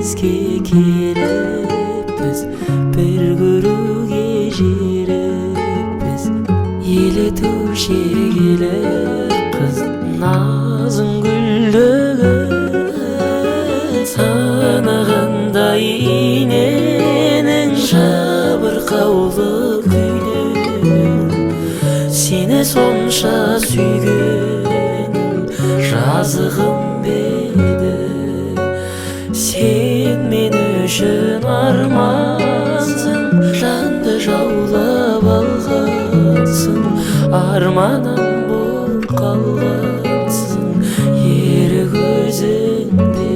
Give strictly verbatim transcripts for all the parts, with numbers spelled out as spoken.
бизге келиппиз, бир көрүүгө жириппиз. Элетуши келе кыз назың гүлдөгөн, санагандай иненин жабыркаулы күйдүн. Сени сонша сүйгөнүм жазыгым беді. Сен мен үшін армансың, жанды жаулап алғансың, арманам болып қалғансың ерік өзіңде.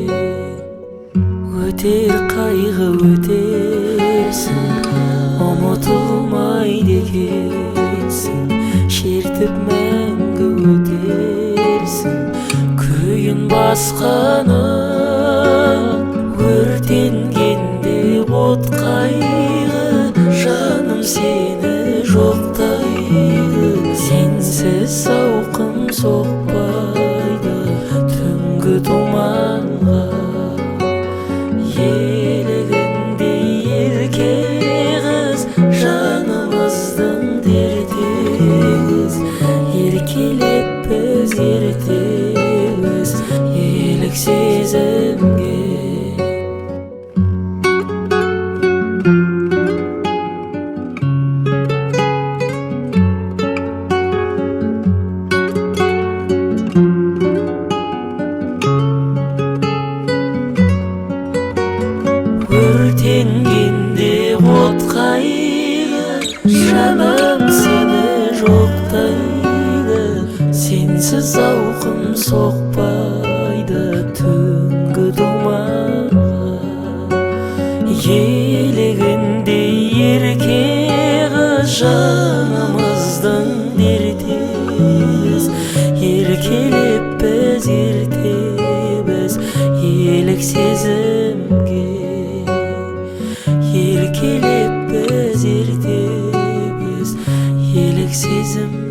Өтер қайғы өтерсің, ұмытылмайды екенсің, шертіп мәңгі өтерсің күйін басқаны. Өртенгенде от қайғы, жаным сені жоқтайды. Сенсіз зауқым соқпайды түнгі тұманға. Елігінде ерке қыз, жанымыздың дертегіз. Еркелеп біз ертеміз елік сезімге. Өртенгенде от қайғы, жаным сені жоқтайды. Сенсіз зауқым соқпайды түнгі думанға. Елігінде ерке қыз, жанымыздың дертегіз. Еркелеп біз ертеміз елік сезімге. Еркелеп біз ертеміз елік сезім.